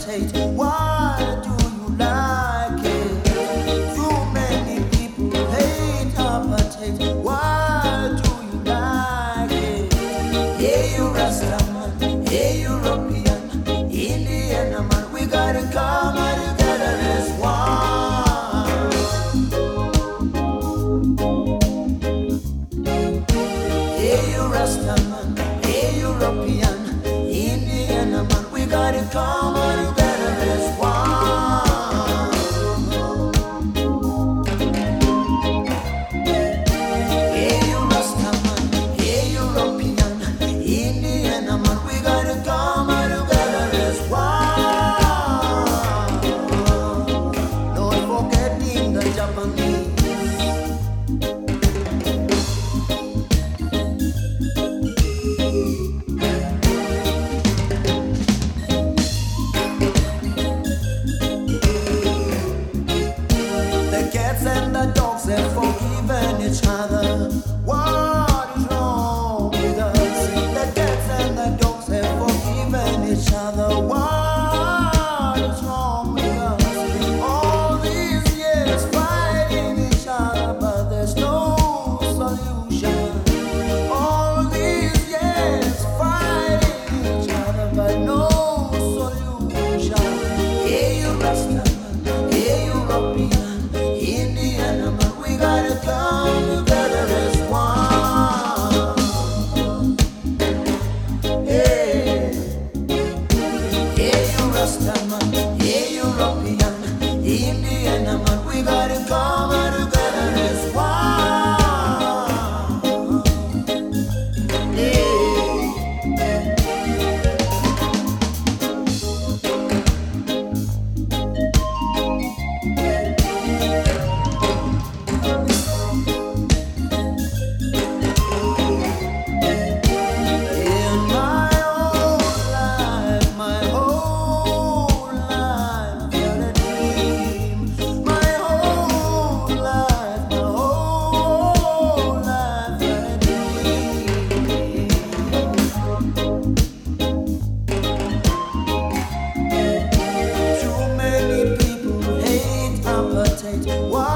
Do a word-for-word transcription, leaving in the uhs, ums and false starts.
appetite. Why do you like it? Too many people hate appetite. Why do you like it? Hey, you Rastaman, hey, European, Indian man, we gotta come together as one. Hey, you Rastaman, hey, European, Indian man, we gotta come together as one. Hey, you Rastaman, hey, European, Indian man, we gotta come together as one. Don't forgetting the Japanese. The cats and the dogs have forgiven each other. What is wrong with us? The cats and the dogs have forgiven each other. What is wrong with us? All these years fighting each other, but there's no solution. All these years fighting each other, but no solution. Hey, you Rastaman, hey, European, Indian man, we gotta come together as one. Hey, hey, you Rastaman, hey, European, Indian man, we gotta come together as one. Hey. In my whole life, my whole life, had a dream. My whole life, my whole life, had a dream. Too many people hate appetite. Why